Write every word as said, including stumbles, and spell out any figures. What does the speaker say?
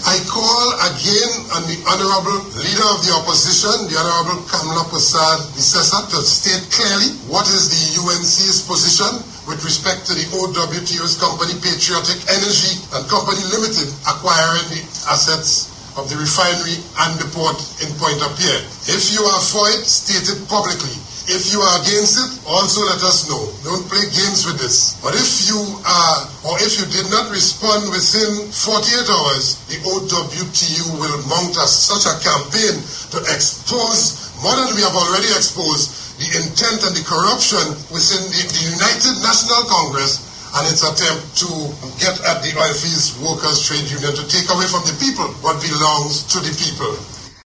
I call again on the Honorable Leader of the Opposition, the Honorable Kamla Persad-Bissessar, to state clearly what is the U N C's position with respect to the O W T O's company Patriotic Energy and Company Limited acquiring the assets of the refinery and the port in Pointe-à-Pierre. If you are for it, state it publicly. If you are against it, also let us know. Don't play games with this. But if you are, or if you did not respond within forty-eight hours, the O W T U will mount us such a campaign to expose, more than we have already exposed, the intent and the corruption within the, the United National Congress and its attempt to get at the Oilfields Workers Trade Union to take away from the people what belongs to the people.